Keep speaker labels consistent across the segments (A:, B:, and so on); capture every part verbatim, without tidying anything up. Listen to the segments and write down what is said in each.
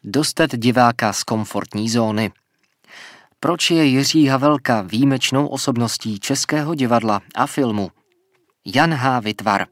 A: Dostat diváka z komfortní zóny. Proč je Jiří Havelka výjimečnou osobností českého divadla a filmu? Jan H. Witwer.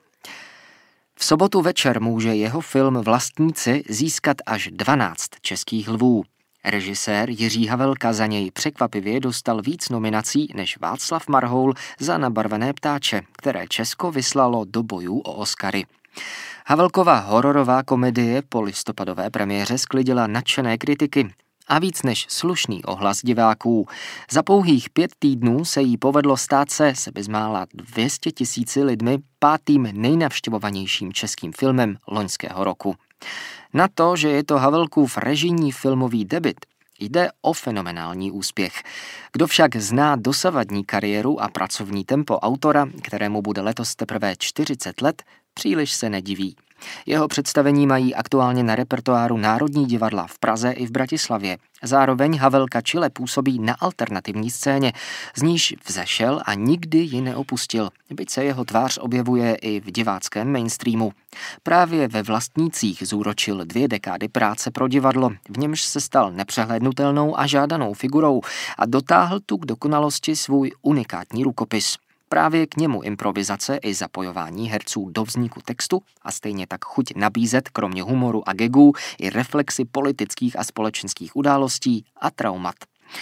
A: V sobotu večer může jeho film Vlastníci získat až dvanáct českých lvů. Režisér Jiří Havelka za něj překvapivě dostal víc nominací než Václav Marhoul za Nabarvené ptáče, které Česko vyslalo do bojů o Oscary. Havelkova hororová komedie po listopadové premiéře sklidila nadšené kritiky a víc než slušný ohlas diváků. Za pouhých pět týdnů se jí povedlo stát se se bezmála dvě stě tisíci lidmi pátým nejnavštěvovanějším českým filmem loňského roku. Na to, že je to Havelkův režijní filmový debut, jde o fenomenální úspěch. Kdo však zná dosavadní kariéru a pracovní tempo autora, kterému bude letos teprve čtyřicet let, příliš se nediví. Jeho představení mají aktuálně na repertoáru Národní divadla v Praze i v Bratislavě. Zároveň Havelka čile působí na alternativní scéně, z níž vzešel a nikdy ji neopustil, byť se jeho tvář objevuje i v diváckém mainstreamu. Právě ve Vlastnících zúročil dvě dekády práce pro divadlo, v němž se stal nepřehlédnutelnou a žádanou figurou a dotáhl tu k dokonalosti svůj unikátní rukopis. Právě k němu improvizace i zapojování herců do vzniku textu a stejně tak chuť nabízet kromě humoru a gagů i reflexy politických a společenských událostí a traumat.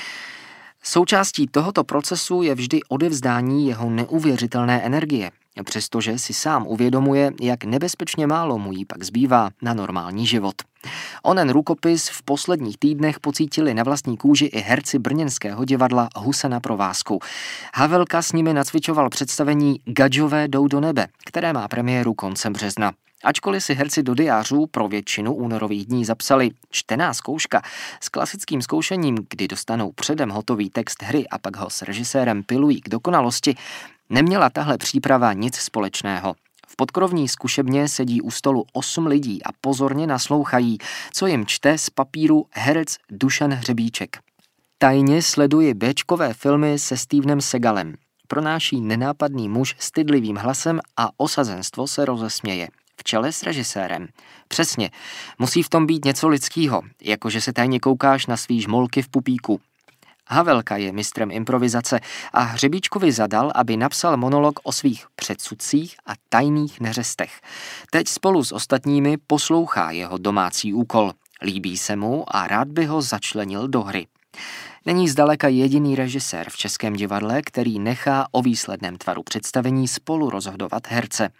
A: Součástí tohoto procesu je vždy odevzdání jeho neuvěřitelné energie, přestože si sám uvědomuje, jak nebezpečně málo mu jí pak zbývá na normální život. Onen rukopis v posledních týdnech pocítili na vlastní kůži i herci brněnského divadla Husa na provázku. Havelka s nimi nacvičoval představení Gadžové jdou do nebe, které má premiéru koncem března. Ačkoliv si herci do diářů pro většinu únorových dní zapsali čtená zkouška s klasickým zkoušením, kdy dostanou předem hotový text hry a pak ho s režisérem pilují k dokonalosti, neměla tahle příprava nic společného. V podkrovní zkušebně sedí u stolu osm lidí a pozorně naslouchají, co jim čte z papíru herec Dušan Hřebíček. Tajně sleduji béčkové filmy se Stevenem Segalem. Pronáší nenápadný muž stydlivým hlasem a osazenstvo se rozesměje. V čele s režisérem. Přesně, musí v tom být něco lidského, jakože se tajně koukáš na svý žmolky v pupíku. Havelka je mistrem improvizace a Hřebíčkovi zadal, aby napsal monolog o svých předsudcích a tajných neřestech. Teď spolu s ostatními poslouchá jeho domácí úkol. Líbí se mu a rád by ho začlenil do hry. Není zdaleka jediný režisér v českém divadle, který nechá o výsledném tvaru představení spolu rozhodovat herce.